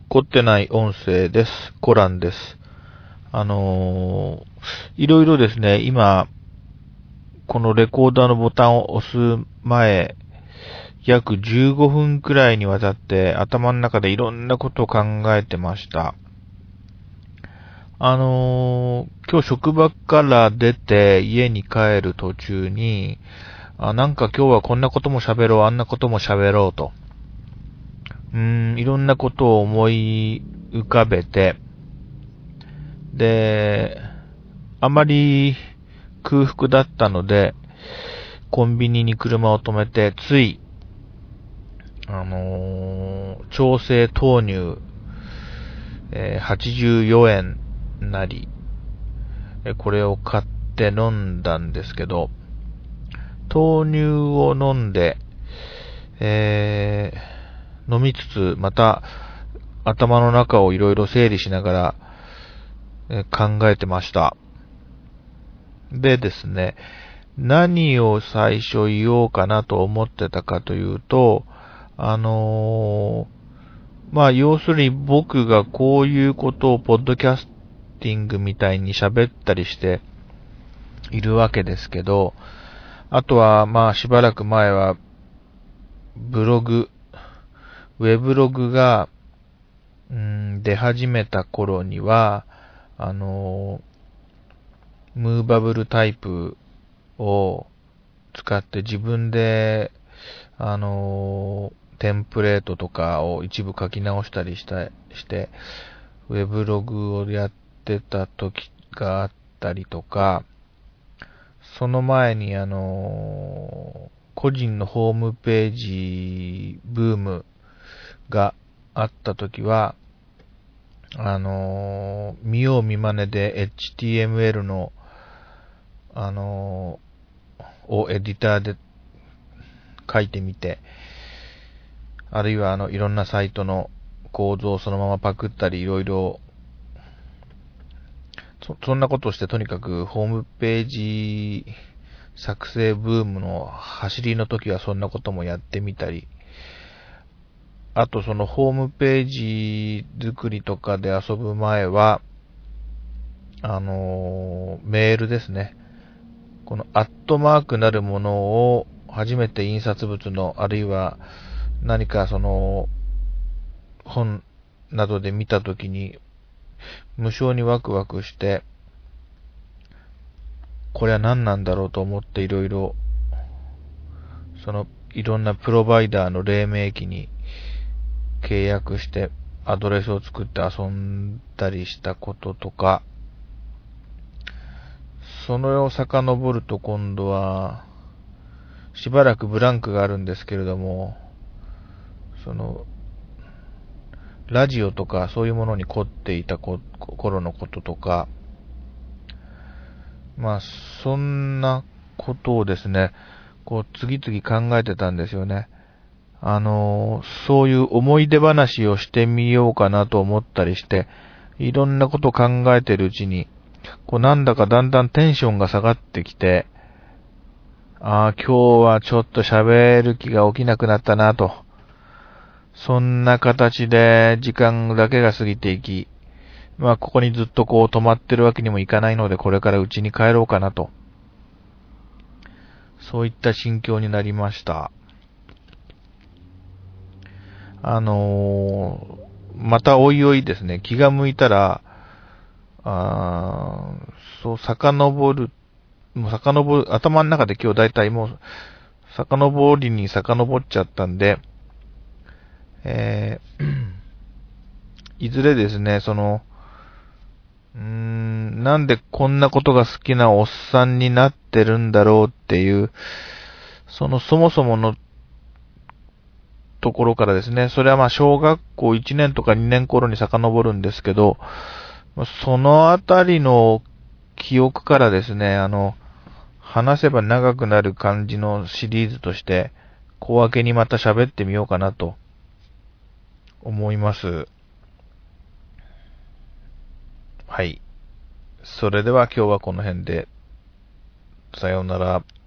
凝ってない音声です。コランです。いろいろですね、今、このレコーダーのボタンを押す前、約15分くらいにわたって頭の中でいろんなことを考えてました。今日職場から出て家に帰る途中に、なんか今日はこんなことも喋ろう、あんなことも喋ろうと。いろんなことを思い浮かべて、で、あまり空腹だったので、コンビニに車を止めて、つい、調整豆乳、84円なり、これを買って飲んだんですけど、豆乳を飲んで、飲みつつ、また頭の中をいろいろ整理しながら、考えてました。でですね、何を最初言おうかなと思ってたかというと、要するに僕がこういうことをポッドキャスティングみたいに喋ったりしているわけですけど、あとはしばらく前はウェブログが出始めた頃には、ムーバブルタイプを使って自分で、テンプレートとかを一部書き直したりして、ウェブログをやってた時があったりとか、その前に個人のホームページブームがあった時は、見よう見まねで HTML の、をエディターで書いてみて、あるいはいろんなサイトの構造をそのままパクったり、いろいろ、そんなことをして、とにかくホームページ作成ブームの走りの時はそんなこともやってみたり、あとそのホームページ作りとかで遊ぶ前は、メールですね。このアットマークなるものを初めて印刷物の、あるいは何かその本などで見たときに無性にワクワクして、これは何なんだろうと思っていろいろ、いろんなプロバイダーの黎明期に契約してアドレスを作って遊んだりしたこととか、そのを遡ると今度はしばらくブランクがあるんですけれども、ラジオとかそういうものに凝っていた頃のこととか、そんなことをですね、次々考えてたんですよね。そういう思い出話をしてみようかなと思ったりして、いろんなことを考えてるうちに、なんだかだんだんテンションが下がってきて、今日はちょっと喋る気が起きなくなったなと。そんな形で時間だけが過ぎていき、ここにずっと止まってるわけにもいかないので、これから家に帰ろうかなと。そういった心境になりました。またおいおいですね、気が向いたら、頭の中で今日だいたいもう、遡りに遡っちゃったんで、いずれですね、なんでこんなことが好きなおっさんになってるんだろうっていう、そもそものところからですね、それは小学校1年とか2年頃に遡るんですけど、そのあたりの記憶からですね、話せば長くなる感じのシリーズとして、小分けにまた喋ってみようかなと思います。はい。それでは今日はこの辺で。さようなら。